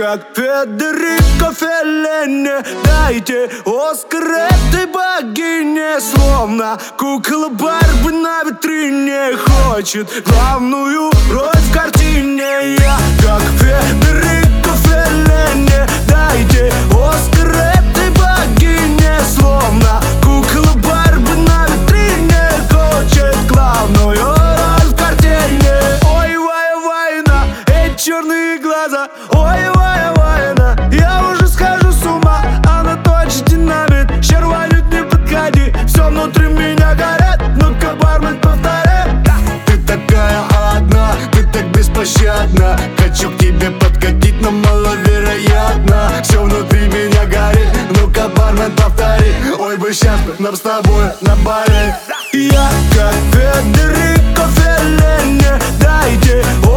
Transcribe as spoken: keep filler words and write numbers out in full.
как Федерико Феллини. Дайте Оскар этой богине. Словно кукла Барби на витрине хочет главную роль в картине. Я как Федерико Феллини. Дайте Оскар этой богине. Словно кукла Барби на витрине хочет главную роль в картине. Ой, Вая Вайна, эти черные глаза. Ой, Вая Вайна, я уже схожу с ума. Она точно динамит, щерванит, не подходи. Все внутри меня горят, ну-ка, бармен, повторяй. Ты такая одна, ты так беспощадна. Хочу к тебе подкатить, но маловероятно. Все внутри меня горит, ну-ка, бармен, повтори. Ой, бы сейчас нам с тобой на Бали. Я как Федерико Феллини. Дайте